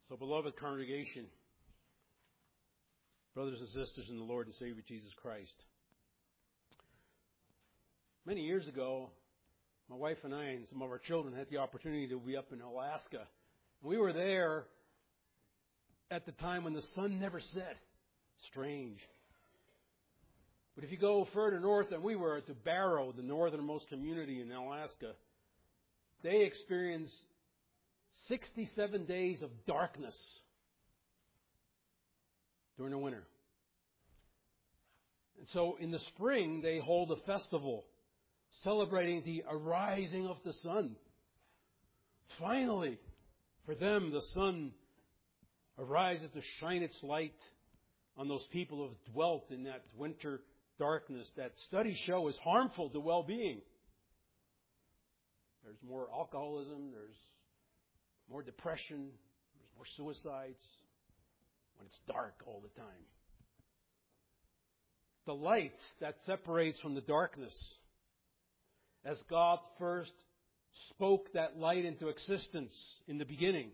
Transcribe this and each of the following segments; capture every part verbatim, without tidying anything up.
So, beloved congregation, brothers and sisters in the Lord and Savior Jesus Christ, many years ago, my wife and I and some of our children had the opportunity to be up in Alaska. And we were there at the time when the sun never set. Strange. But if you go further north than we were, to Barrow, the northernmost community in Alaska, they experience sixty-seven days of darkness during the winter. And so in the spring, they hold a festival celebrating the arising of the sun. Finally, for them, the sun arises to shine its light on those people who have dwelt in that winter darkness that studies show is harmful to well-being. There's more alcoholism, there's more depression, there's more suicides when it's dark all the time. The light that separates from the darkness, as God first spoke that light into existence in the beginning.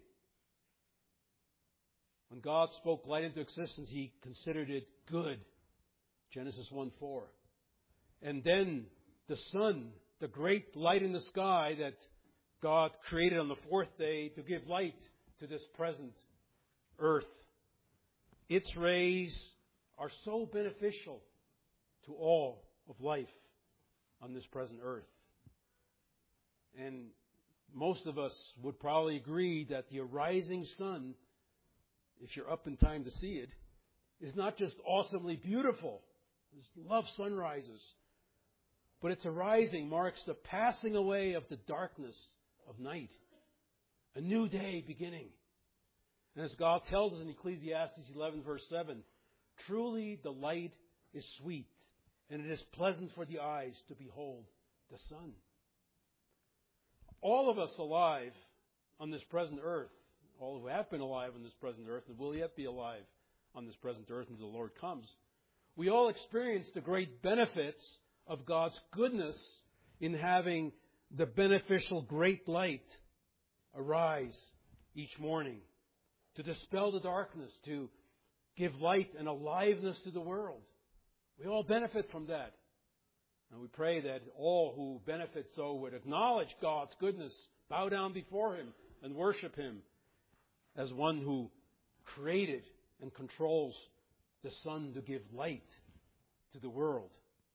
When God spoke light into existence, He considered it good. Genesis one four. And then the sun, the great light in the sky that God created on the fourth day to give light to this present earth. Its rays are so beneficial to all of life on this present earth. And most of us would probably agree that the arising sun, if you're up in time to see it, is not just awesomely beautiful. I love sunrises. But its arising marks the passing away of the darkness of night. A new day beginning. And as God tells us in Ecclesiastes eleven verse seven, truly the light is sweet, and it is pleasant for the eyes to behold the sun. All of us alive on this present earth, all who have been alive on this present earth and will yet be alive on this present earth until the Lord comes, we all experience the great benefits of God's goodness in having the beneficial great light arise each morning to dispel the darkness, to give light and aliveness to the world. We all benefit from that. And we pray that all who benefit so would acknowledge God's goodness, bow down before Him, and worship Him as one who created and controls the sun to give light to the world.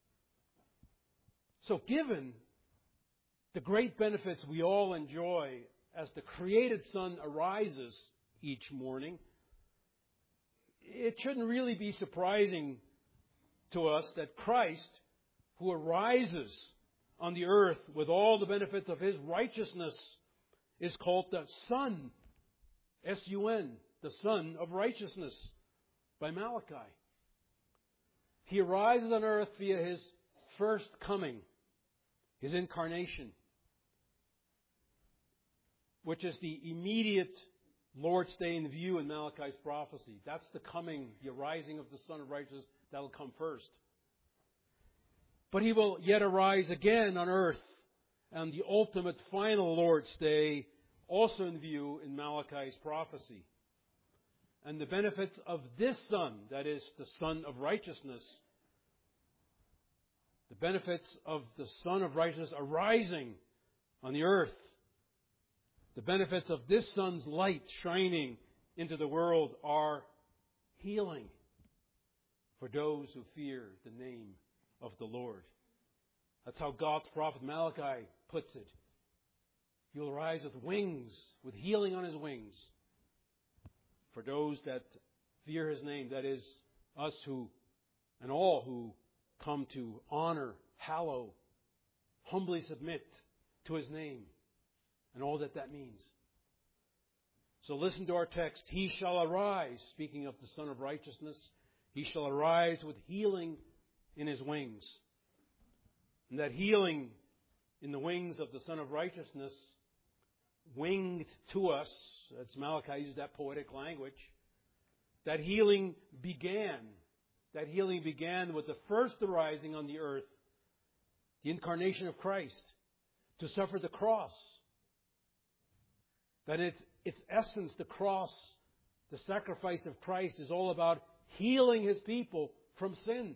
So given the great benefits we all enjoy as the created sun arises each morning, it shouldn't really be surprising to us that Christ, who arises on the earth with all the benefits of His righteousness, is called the Son, S U N, the Son of Righteousness, by Malachi. He arises on earth via His first coming, His incarnation, which is the immediate Lord's Day in view in Malachi's prophecy. That's the coming, the arising of the Son of Righteousness. That'll come first. But He will yet arise again on earth on the ultimate final Lord's Day, also in view in Malachi's prophecy. And the benefits of this Son, that is, the Son of Righteousness, the benefits of the Son of Righteousness arising on the earth, the benefits of this Son's light shining into the world are healing for those who fear the name of the Lord. That's how God's prophet Malachi puts it. He will rise with wings, with healing on His wings, for those that fear His name, that is, us who, and all who come to honor, hallow, humbly submit to His name, and all that that means. So listen to our text. He shall arise, speaking of the Son of Righteousness, He shall arise with healing in His wings. And that healing in the wings of the Son of Righteousness, winged to us, as Malachi uses that poetic language, that healing began. That healing began with the first arising on the earth, the incarnation of Christ, to suffer the cross. That its, its essence, the cross, The sacrifice of Christ is all about healing His people from sin.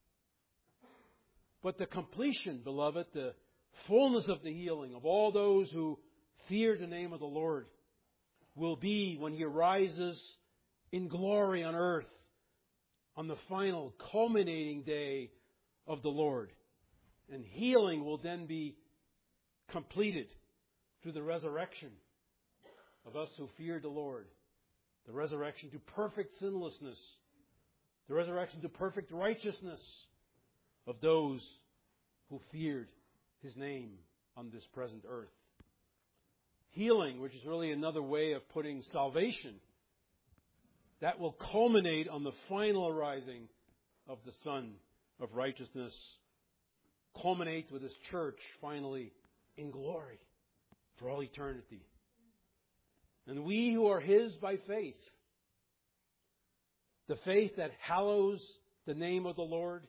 But the completion, beloved, the fullness of the healing of all those who fear the name of the Lord will be when He arises in glory on earth on the final culminating day of the Lord. And healing will then be completed through the resurrection of us who fear the Lord. The resurrection to perfect sinlessness. The resurrection to perfect righteousness of those who feared His name on this present earth. Healing, which is really another way of putting salvation, that will culminate on the final arising of the Son of righteousness, culminate with His church finally in glory for all eternity. And we who are His by faith, the faith that hallows the name of the Lord,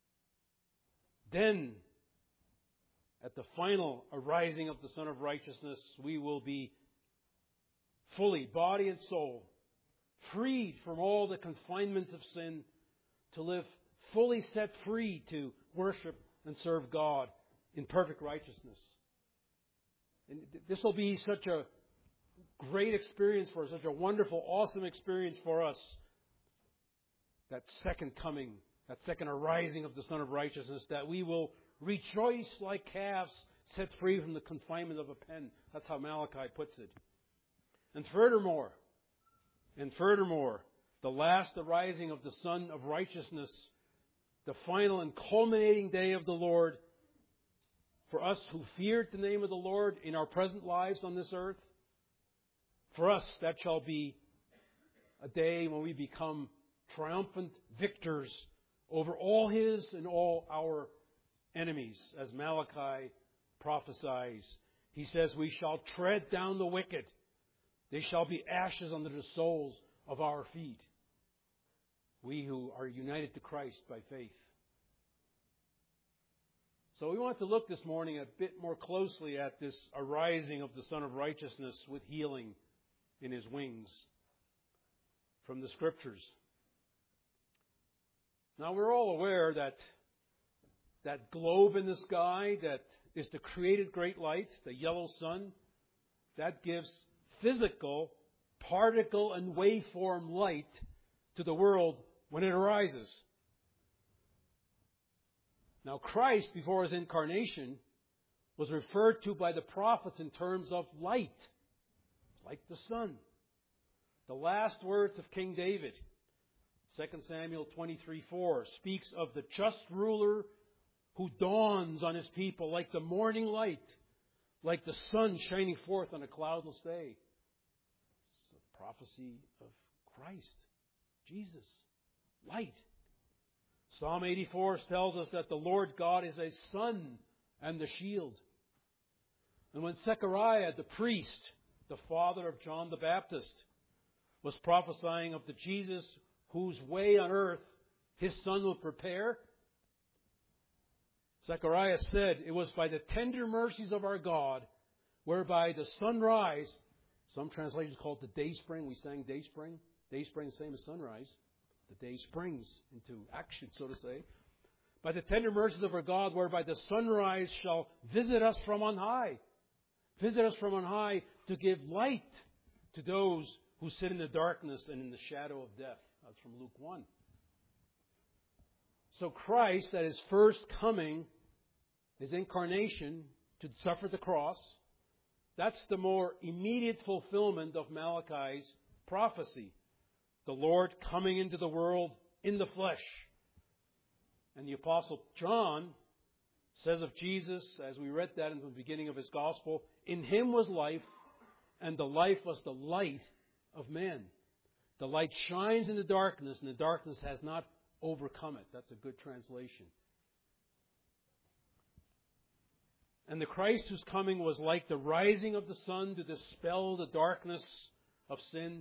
then at the final arising of the Son of righteousness, we will be fully, body and soul, freed from all the confinements of sin, to live fully set free to worship and serve God in perfect righteousness. And this will be such a great experience for us, such a wonderful, awesome experience for us. That second coming, that second arising of the Son of righteousness, that we will rejoice like calves set free from the confinement of a pen. That's how Malachi puts it. And furthermore, and furthermore, the last arising of the Son of righteousness, the final and culminating day of the Lord, for us who feared the name of the Lord in our present lives on this earth, for us that shall be a day when we become triumphant victors over all His and all our enemies, as Malachi prophesies. He says, we shall tread down the wicked. They shall be ashes under the soles of our feet. We who are united to Christ by faith. So we want to look this morning a bit more closely at this arising of the Son of righteousness with healing in His wings from the Scriptures. Now we're all aware that that globe in the sky that is the created great light, the yellow sun, that gives physical, particle and waveform light to the world when it arises. Now Christ, before His incarnation, was referred to by the prophets in terms of light, like the sun. The last words of King David, Second Samuel twenty-three four, speaks of the just ruler who dawns on His people like the morning light, like the sun shining forth on a cloudless day. It's a prophecy of Christ, Jesus, light. Psalm eighty-four tells us that the Lord God is a sun and the shield. And when Zechariah, the priest, the father of John the Baptist, was prophesying of the Jesus whose way on earth His Son will prepare, Zechariah said, it was by the tender mercies of our God, whereby the sunrise, some translations call it the day spring. We sang day spring. Day spring is the same as sunrise. The day springs into action, so to say. By the tender mercies of our God, whereby the sunrise shall visit us from on high. Visit us from on high to give light to those who sit in the darkness and in the shadow of death. That's from Luke one. So Christ, at His first coming, His incarnation to suffer the cross, that's the more immediate fulfillment of Malachi's prophecy. The Lord coming into the world in the flesh. And the Apostle John says of Jesus, as we read that in the beginning of his Gospel, in Him was life, and the life was the light of men. The light shines in the darkness, and the darkness has not overcome it. That's a good translation. And the Christ whose coming was like the rising of the sun to dispel the darkness of sin.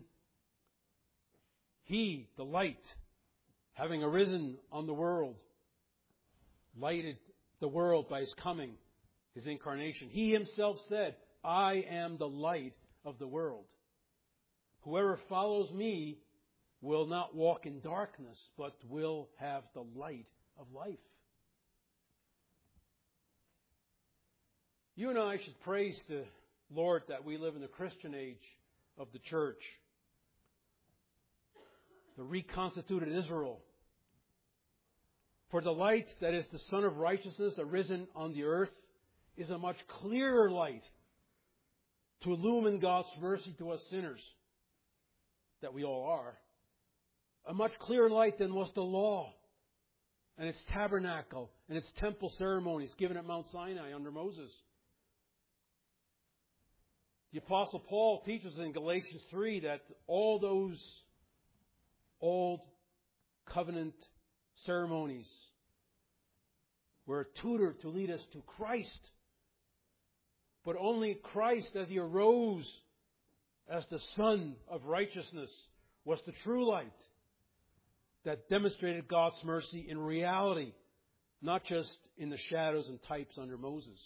He, the light, having arisen on the world, lighted the world by His coming, His incarnation. He Himself said, I am the light of the world. Whoever follows me will not walk in darkness, but will have the light of life. You and I should praise the Lord that we live in the Christian age of the church, the reconstituted Israel. For the light that is the Son of Righteousness arisen on the earth is a much clearer light to illumine God's mercy to us sinners, that we all are. A much clearer light than was the law and its tabernacle and its temple ceremonies given at Mount Sinai under Moses. The Apostle Paul teaches in Galatians three that all those old covenant ceremonies were a tutor to lead us to Christ. But only Christ, as He arose as the Son of Righteousness, was the true light that demonstrated God's mercy in reality, not just in the shadows and types under Moses.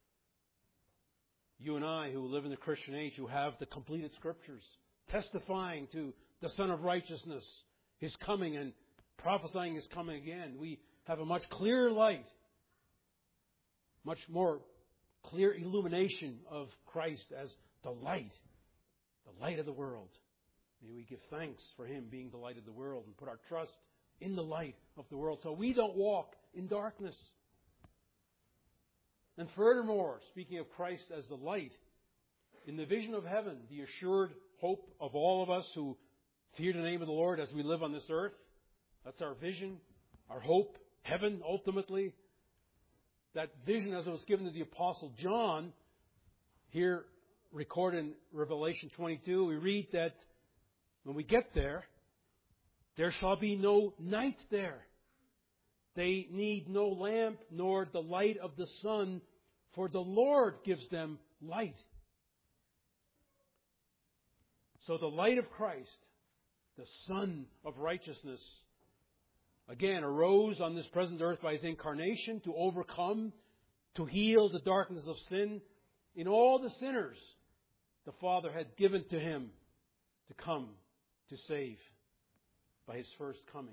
You and I, who live in the Christian age, who have the completed Scriptures, testifying to the Son of Righteousness, His coming, and prophesying His coming again, we have a much clearer light, much more clear illumination of Christ as the light, the light of the world. May we give thanks for Him being the light of the world and put our trust in the light of the world so we don't walk in darkness. And furthermore, speaking of Christ as the light, in the vision of heaven, the assured hope of all of us who fear the name of the Lord as we live on this earth, that's our vision, our hope, heaven ultimately. That vision as it was given to the Apostle John, here recorded in Revelation twenty-two, we read that when we get there, there shall be no night there. They need no lamp nor the light of the sun, for the Lord gives them light. So the light of Christ, the Son of Righteousness, again arose on this present earth by His incarnation to overcome, to heal the darkness of sin in all the sinners the Father had given to Him to come to save by His first coming.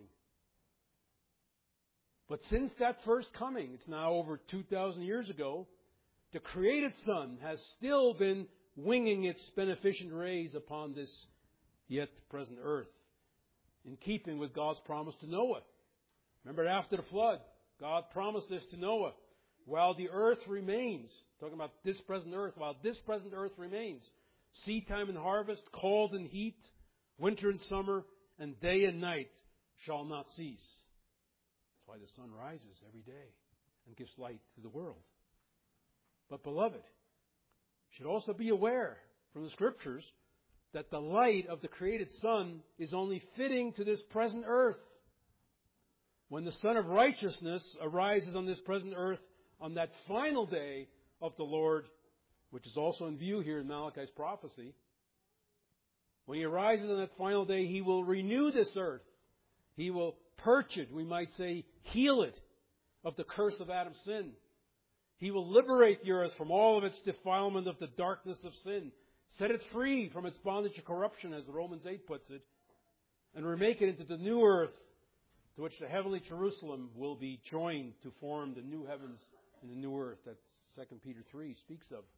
But since that first coming, it's now over two thousand years ago, the created Son has still been winging its beneficent rays upon this yet present earth, in keeping with God's promise to Noah. Remember, after the flood, God promised this to Noah. While the earth remains, talking about this present earth, while this present earth remains, seed time and harvest, cold and heat, winter and summer, and day and night shall not cease. That's why the sun rises every day and gives light to the world. But beloved, you should also be aware from the Scriptures that the light of the created Son is only fitting to this present earth. When the Son of Righteousness arises on this present earth on that final day of the Lord, which is also in view here in Malachi's prophecy, when He arises on that final day, He will renew this earth. He will purge it, we might say, heal it of the curse of Adam's sin. He will liberate the earth from all of its defilement of the darkness of sin, set it free from its bondage of corruption, as Romans eight puts it, and remake it into the new earth to which the heavenly Jerusalem will be joined to form the new heavens and the new earth that Second Peter three speaks of.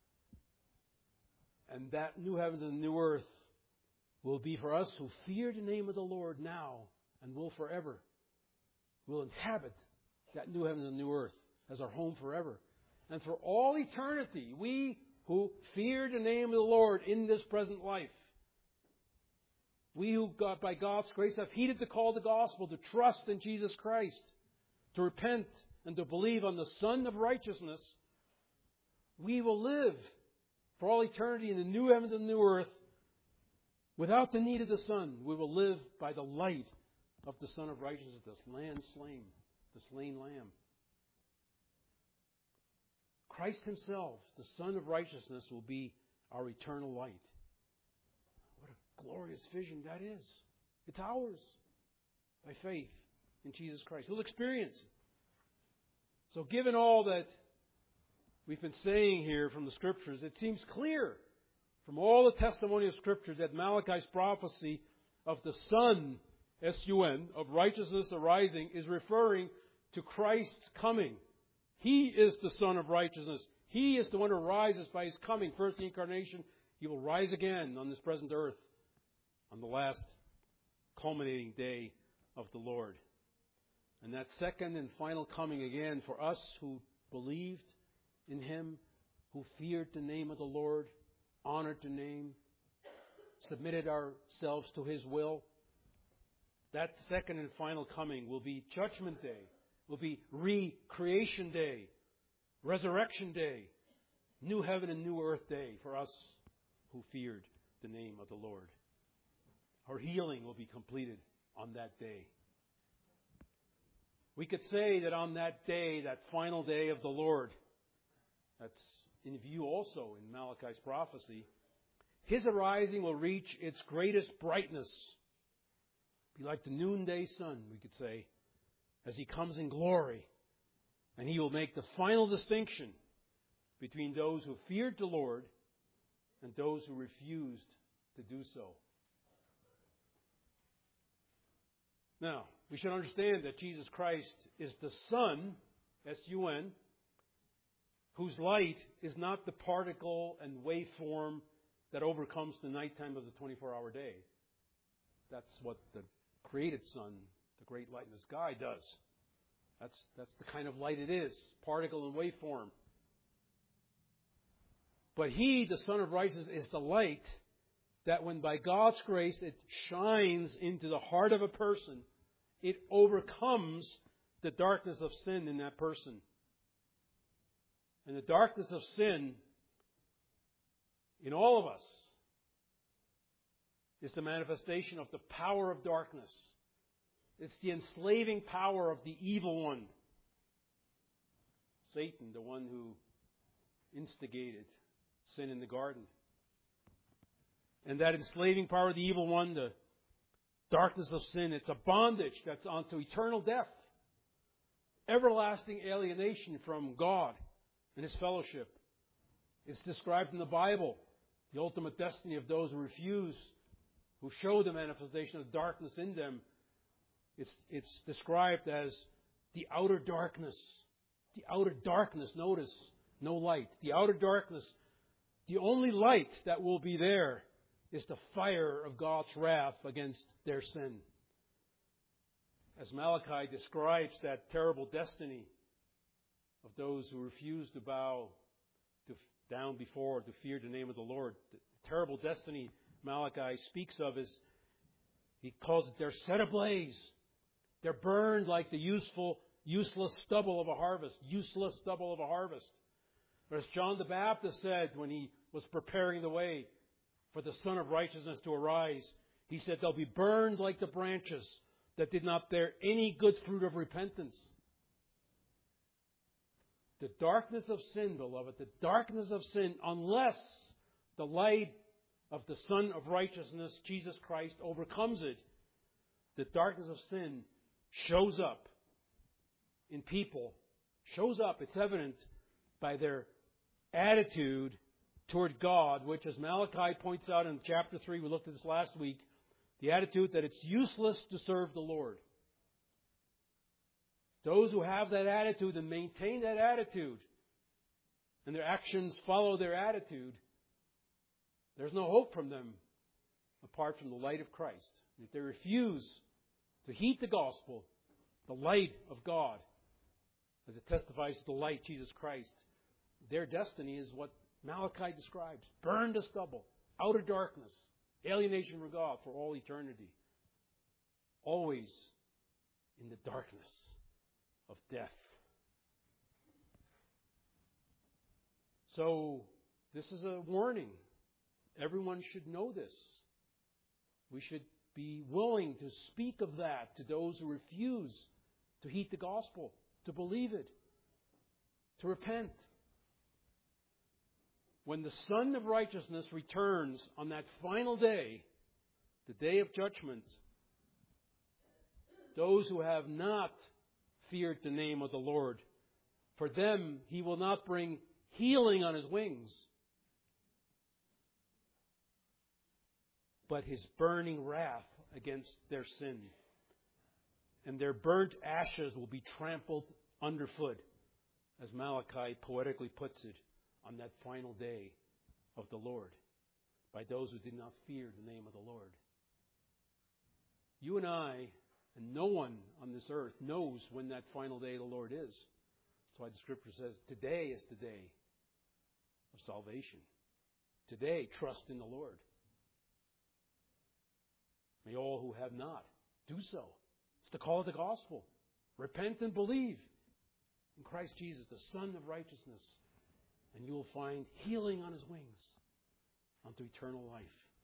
And that new heavens and new earth will be for us who fear the name of the Lord now and will forever. We'll inhabit that new heavens and new earth as our home forever. And for all eternity, we who fear the name of the Lord in this present life, we who, God, by God's grace, have heeded the call of the gospel to trust in Jesus Christ, to repent and to believe on the Son of Righteousness, we will live for all eternity in the new heavens and new earth without the need of the sun. We will live by the light of the Son of Righteousness, the Lamb slain, the slain Lamb. Christ Himself, the Son of Righteousness, will be our eternal light. What a glorious vision that is. It's ours by faith in Jesus Christ. We'll experience it. So given all that we've been saying here from the Scriptures, it seems clear from all the testimony of Scripture that Malachi's prophecy of the Sun, S U N, of righteousness arising is referring to Christ's coming. He is the Son of righteousness. He is the one who rises by His coming. First, the incarnation. He will rise again on this present earth on the last culminating day of the Lord. And that second and final coming again for us who believed in Him, who feared the name of the Lord, honored the name, submitted ourselves to His will. That second and final coming will be Judgment Day, will be Recreation Day, Resurrection Day, New Heaven and New Earth Day for us who feared the name of the Lord. Our healing will be completed on that day. We could say that on that day, that final day of the Lord, that's in view also in Malachi's prophecy, His arising will reach its greatest brightness. Be like the noonday sun, we could say, as He comes in glory. And He will make the final distinction between those who feared the Lord and those who refused to do so. Now, we should understand that Jesus Christ is the Sun, S U N, whose light is not the particle and waveform that overcomes the nighttime of the twenty-four hour day. That's what the created sun, the great light in the sky, does. That's, that's the kind of light it is, particle and waveform. But He, the Son of Righteousness, is the light that when by God's grace it shines into the heart of a person, it overcomes the darkness of sin in that person. And the darkness of sin in all of us is the manifestation of the power of darkness. It's the enslaving power of the evil one. Satan, the one who instigated sin in the garden. And that enslaving power of the evil one, the darkness of sin, it's a bondage that's onto eternal death. Everlasting alienation from God and His fellowship. It's described in the Bible, the ultimate destiny of those who refuse, who show the manifestation of darkness in them. It's, it's described as the outer darkness. The outer darkness, notice, no light. The outer darkness, the only light that will be there is the fire of God's wrath against their sin. As Malachi describes that terrible destiny of those who refuse to bow to, down before, to fear the name of the Lord, the terrible destiny Malachi speaks of is, he calls it, they're set ablaze. They're burned like the useful, useless stubble of a harvest. Useless stubble of a harvest. But as John the Baptist said when he was preparing the way for the Son of Righteousness to arise, he said they'll be burned like the branches that did not bear any good fruit of repentance. The darkness of sin, beloved, the darkness of sin, unless the light of the Son of Righteousness, Jesus Christ, overcomes it, the darkness of sin shows up in people, shows up, it's evident, by their attitude toward God, which, as Malachi points out in chapter three, we looked at this last week, the attitude that it's useless to serve the Lord. Those who have that attitude and maintain that attitude, and their actions follow their attitude, there's no hope from them apart from the light of Christ. If they refuse to heed the gospel, the light of God, as it testifies to the light, Jesus Christ, their destiny is what Malachi describes. Burned to stubble, outer darkness, alienation from God for all eternity. Always in the darkness of death. So, this is a warning. Everyone should know this. We should be willing to speak of that to those who refuse to heed the gospel, to believe it, to repent. When the Son of Righteousness returns on that final day, the day of judgment, those who have not feared the name of the Lord, for them He will not bring healing on His wings. but His burning wrath against their sin. And their burnt ashes will be trampled underfoot, as Malachi poetically puts it, on that final day of the Lord, by those who did not fear the name of the Lord. You and I, and no one on this earth, knows when that final day of the Lord is. That's why the Scripture says, today is the day of salvation. Today, trust in the Lord. May all who have not do so. It's the call of the gospel. Repent and believe in Christ Jesus, the Son of righteousness, and you will find healing on His wings unto eternal life.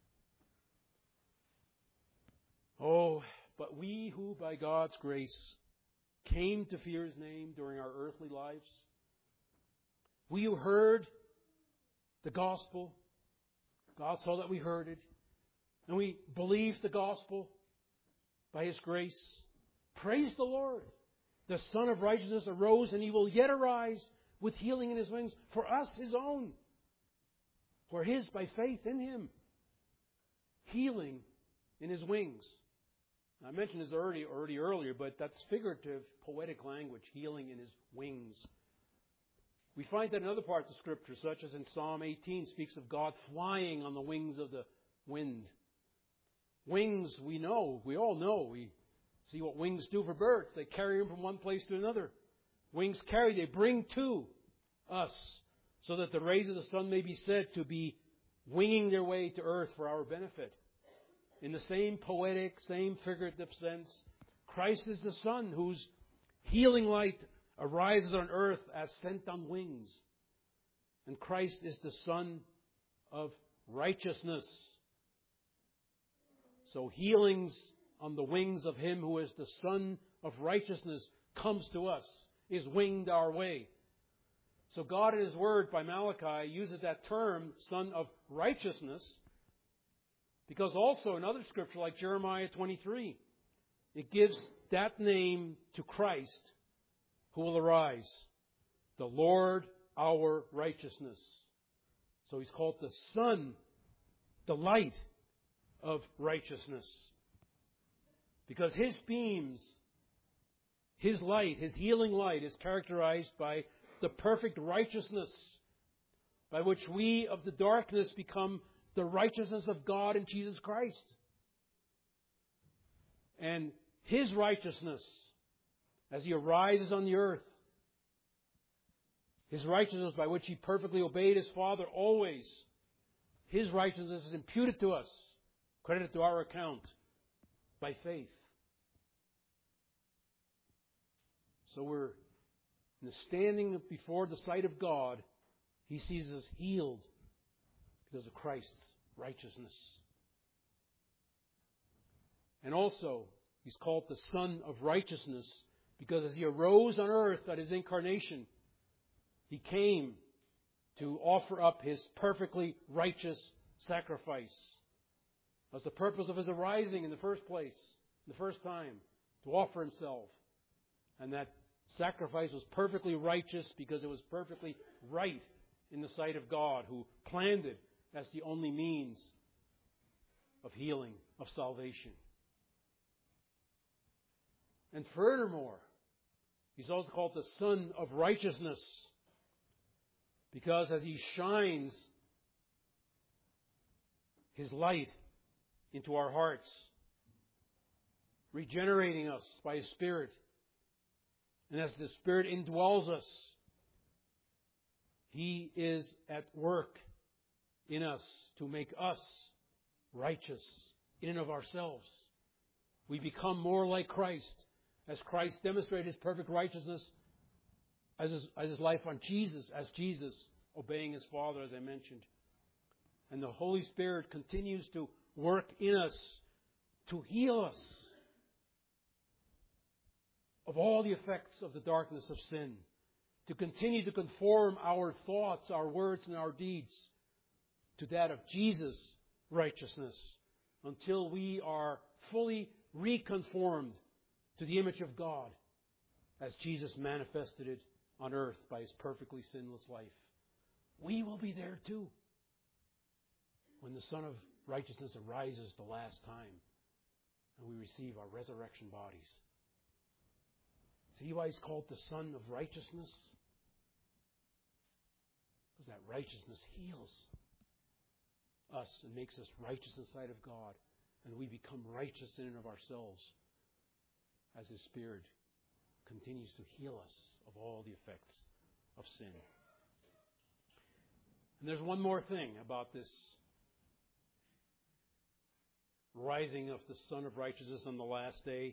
Oh, but we who by God's grace came to fear His name during our earthly lives, we who heard the gospel, God saw that we heard it, and we believed the gospel by His grace. Praise the Lord. The Son of righteousness arose, and He will yet arise with healing in His wings for us, His own, who are His by faith in Him. Healing in His wings. I mentioned this already, already earlier, but that's figurative, poetic language, healing in His wings. We find that in other parts of Scripture, such as in Psalm eighteen, speaks of God flying on the wings of the wind. Wings, we know, we all know. We see what wings do for birds. They carry them from one place to another. Wings carry, they bring to us, so that the rays of the sun may be said to be winging their way to earth for our benefit. In the same poetic, same figurative sense, Christ is the Son whose healing light arises on earth as sent on wings. And Christ is the Son of righteousness. So healings on the wings of Him who is the Son of righteousness comes to us, is winged our way. So God in His Word by Malachi uses that term, Son of righteousness, because also in other scripture like Jeremiah twenty-three, it gives that name to Christ who will arise, the Lord our righteousness. So He's called the Son, the light of righteousness. Because His beams, His light, His healing light is characterized by the perfect righteousness by which we of the darkness become the righteousness of God in Jesus Christ. And His righteousness, as He arises on the earth, His righteousness by which He perfectly obeyed His Father always, His righteousness is imputed to us, credited to our account by faith. So we're in the standing before the sight of God, He sees us healed because of Christ's righteousness. And also, He's called the Son of righteousness because as He arose on earth at His incarnation, He came to offer up His perfectly righteous sacrifice. That's the purpose of His arising in the first place, the first time, to offer Himself. And that sacrifice was perfectly righteous because it was perfectly right in the sight of God, who planned it as the only means of healing, of salvation. And furthermore, He's also called the Son of righteousness because as He shines His light into our hearts, regenerating us by His Spirit, and as the Spirit indwells us, He is at work in us to make us righteous in and of ourselves. We become more like Christ as Christ demonstrated His perfect righteousness as His, as His life on Jesus, as Jesus obeying His Father, as I mentioned. And the Holy Spirit continues to work in us to heal us of all the effects of the darkness of sin, to continue to conform our thoughts, our words, and our deeds to that of Jesus' righteousness until we are fully reconformed to the image of God as Jesus manifested it on earth by His perfectly sinless life. We will be there too when the Son of righteousness arises the last time, and we receive our resurrection bodies. See why He's called the Son of Righteousness? Because that righteousness heals us and makes us righteous in the sight of God, and we become righteous in and of ourselves as His Spirit continues to heal us of all the effects of sin. And there's one more thing about this rising of the Son of Righteousness on the last day.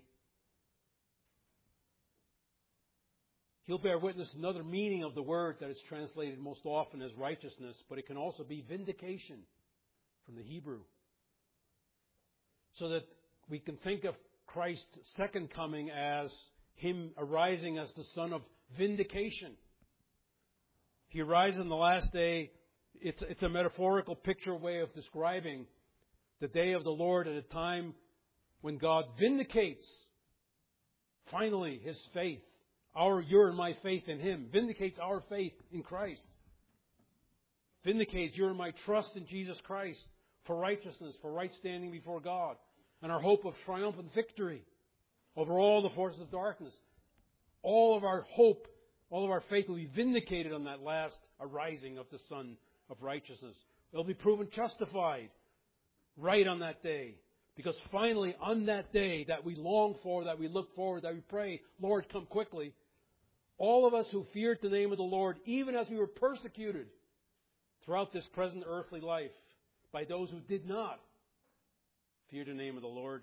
He'll bear witness to another meaning of the word that is translated most often as righteousness, but it can also be vindication from the Hebrew. So that we can think of Christ's second coming as Him arising as the Son of vindication. He arises on the last day. It's, it's a metaphorical picture way of describing the day of the Lord at a time when God vindicates, finally, His faith. Our, your and my faith in Him. Vindicates our faith in Christ. Vindicates your and my trust in Jesus Christ for righteousness, for right standing before God. And our hope of triumphant victory over all the forces of darkness. All of our hope, all of our faith will be vindicated on that last arising of the Son of Righteousness. They'll be proven justified right on that day. Because finally, on that day that we long for, that we look forward, that we pray, Lord, come quickly, all of us who feared the name of the Lord, even as we were persecuted throughout this present earthly life by those who did not fear the name of the Lord,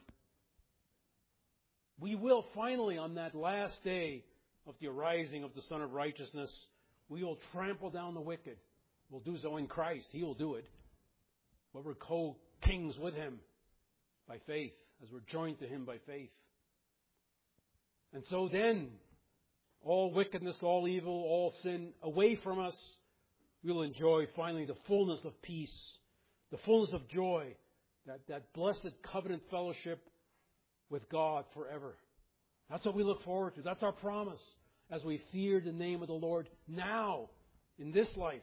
we will finally, on that last day of the arising of the Son of Righteousness, we will trample down the wicked. We'll do so in Christ. He will do it. But we're co-kings with Him by faith, as we're joined to Him by faith. And so then, all wickedness, all evil, all sin away from us, we'll enjoy finally the fullness of peace, the fullness of joy, that, that blessed covenant fellowship with God forever. That's what we look forward to. That's our promise as we fear the name of the Lord now, in this life.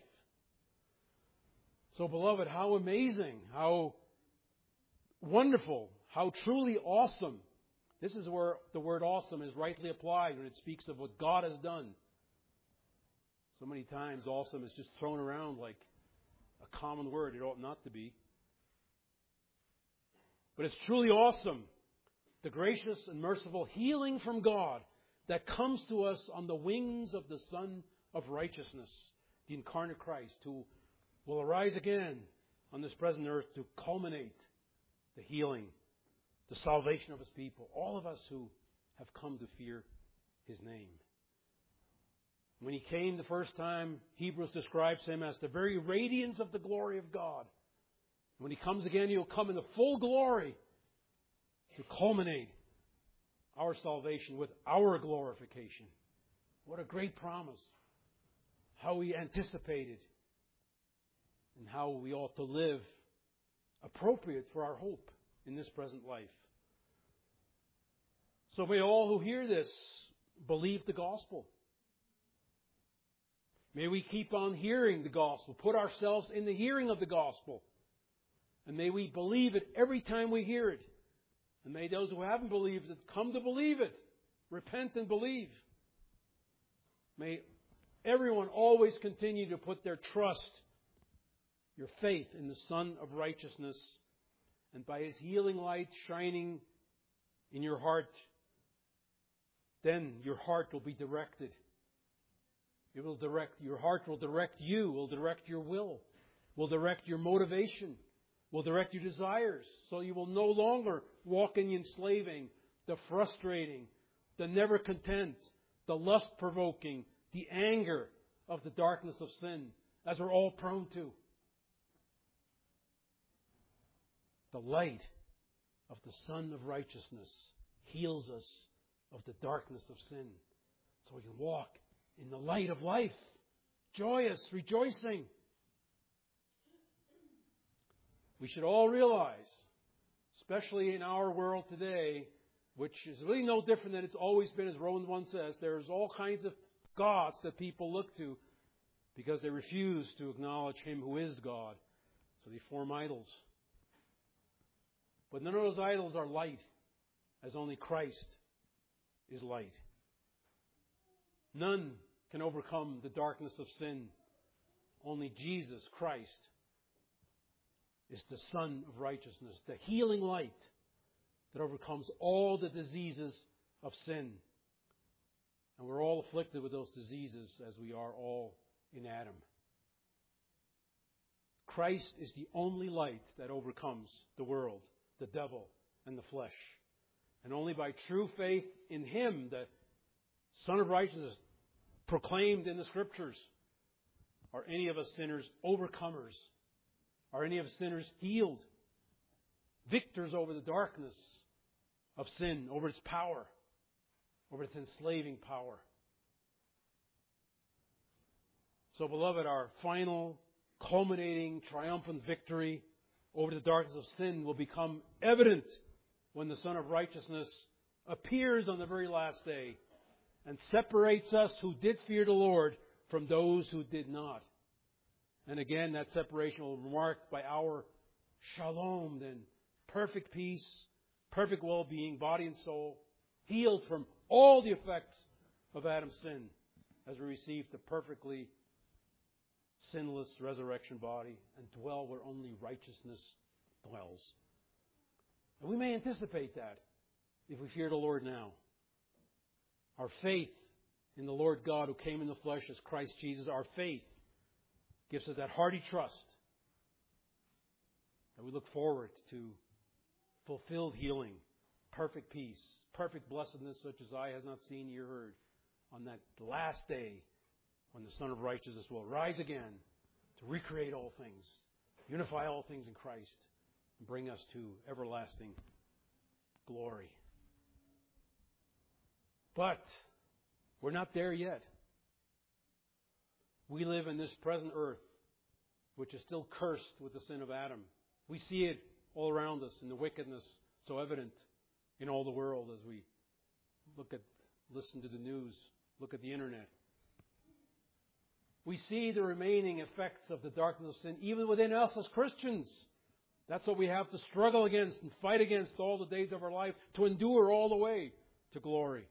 So, beloved, how amazing, how wonderful, how truly awesome. This is where the word awesome is rightly applied when it speaks of what God has done. So many times awesome is just thrown around like a common word. It ought not to be. But it's truly awesome. The gracious and merciful healing from God that comes to us on the wings of the Son of Righteousness, the incarnate Christ, who will arise again on this present earth to culminate the healing, the salvation of His people, all of us who have come to fear His name. When He came the first time, Hebrews describes Him as the very radiance of the glory of God. When He comes again, He will come in the full glory to culminate our salvation with our glorification. What a great promise. How we anticipated and how we ought to live appropriate for our hope in this present life. So may all who hear this believe the gospel. May we keep on hearing the gospel, put ourselves in the hearing of the gospel. And may we believe it every time we hear it. And may those who haven't believed it come to believe it. Repent and believe. May everyone always continue to put their trust, your faith in the Son of Righteousness, and by His healing light shining in your heart, then your heart will be directed. It will direct, your heart will direct you, will direct your will, will direct your motivation, will direct your desires, so you will no longer walk in the enslaving, the frustrating, the never content, the lust-provoking, the anger of the darkness of sin, as we're all prone to. The light of the Son of Righteousness heals us of the darkness of sin, so we can walk in the light of life, joyous, rejoicing. We should all realize, especially in our world today, which is really no different than it's always been, as Romans one says, there's all kinds of gods that people look to because they refuse to acknowledge Him who is God. So they form idols. But none of those idols are light, as only Christ is light. None can overcome the darkness of sin. Only Jesus Christ is the Son of righteousness, the healing light that overcomes all the diseases of sin. And we're all afflicted with those diseases as we are all in Adam. Christ is the only light that overcomes the world, the devil, and the flesh. And only by true faith in Him, the Son of righteousness, proclaimed in the Scriptures, are any of us sinners overcomers? Are any of us sinners healed? Victors over the darkness of sin, over its power, over its enslaving power. So, beloved, our final, culminating, triumphant victory over the darkness of sin will become evident when the Son of righteousness appears on the very last day and separates us who did fear the Lord from those who did not. And again, that separation will be marked by our shalom, then perfect peace, perfect well-being, body and soul, healed from all the effects of Adam's sin as we receive the perfectly sinless resurrection body and dwell where only righteousness dwells. And we may anticipate that if we fear the Lord now. Our faith in the Lord God who came in the flesh as Christ Jesus, our faith gives us that hearty trust. And we look forward to fulfilled healing, perfect peace, perfect blessedness such as eye has not seen, ear heard, on that last day when the Son of righteousness will rise again to recreate all things, unify all things in Christ, and bring us to everlasting glory. But we're not there yet. We live in this present earth, which is still cursed with the sin of Adam. We see it all around us in the wickedness so evident in all the world as we look at, listen to the news, look at the internet. We see the remaining effects of the darkness of sin even within us as Christians. That's what we have to struggle against and fight against all the days of our life to endure all the way to glory.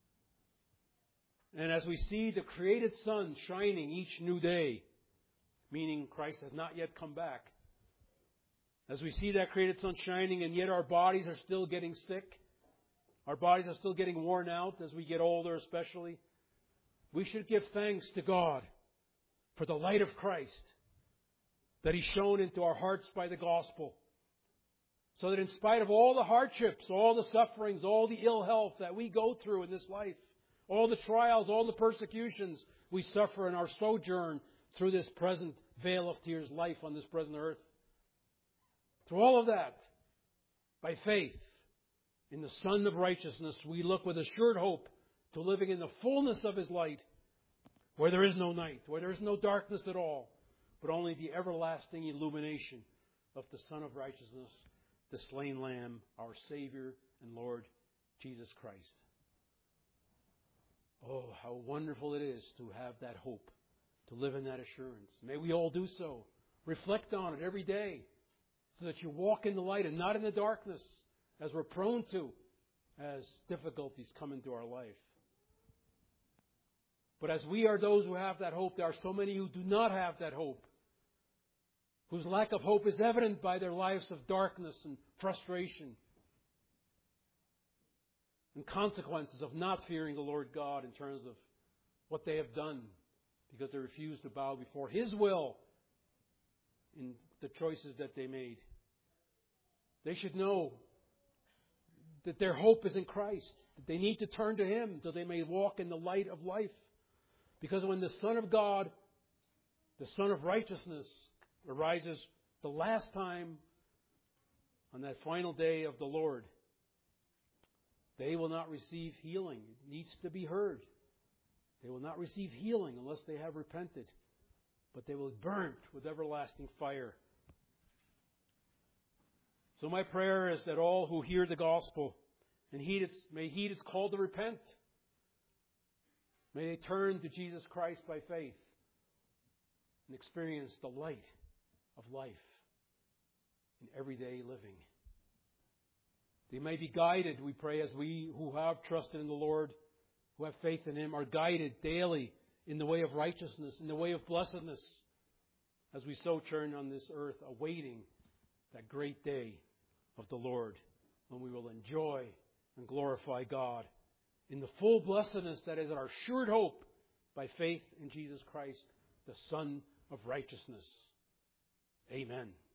And as we see the created sun shining each new day, meaning Christ has not yet come back, as we see that created sun shining and yet our bodies are still getting sick, our bodies are still getting worn out as we get older especially, we should give thanks to God for the light of Christ that He's shown into our hearts by the gospel. So that in spite of all the hardships, all the sufferings, all the ill health that we go through in this life, all the trials, all the persecutions we suffer in our sojourn through this present vale of tears life on this present earth. Through all of that, by faith in the Son of righteousness, we look with assured hope to living in the fullness of His light, where there is no night, where there is no darkness at all, but only the everlasting illumination of the Son of righteousness, the slain Lamb, our Savior and Lord Jesus Christ. Oh, how wonderful it is to have that hope, to live in that assurance. May we all do so. Reflect on it every day so that you walk in the light and not in the darkness as we're prone to as difficulties come into our life. But as we are those who have that hope, there are so many who do not have that hope, whose lack of hope is evident by their lives of darkness and frustration and consequences of not fearing the Lord God in terms of what they have done because they refused to bow before His will in the choices that they made. They should know that their hope is in Christ, that they need to turn to Him so they may walk in the light of life. Because when the Son of God, the Son of righteousness, arises the last time on that final day of the Lord, they will not receive healing. It needs to be heard. They will not receive healing unless they have repented, but they will be burnt with everlasting fire. So my prayer is that all who hear the gospel and heed its, may heed its call to repent. May they turn to Jesus Christ by faith and experience the light of life in everyday living. They may be guided, we pray, as we who have trusted in the Lord, who have faith in Him, are guided daily in the way of righteousness, in the way of blessedness, as we sojourn on this earth, awaiting that great day of the Lord, when we will enjoy and glorify God in the full blessedness that is our assured hope by faith in Jesus Christ, the Son of righteousness. Amen.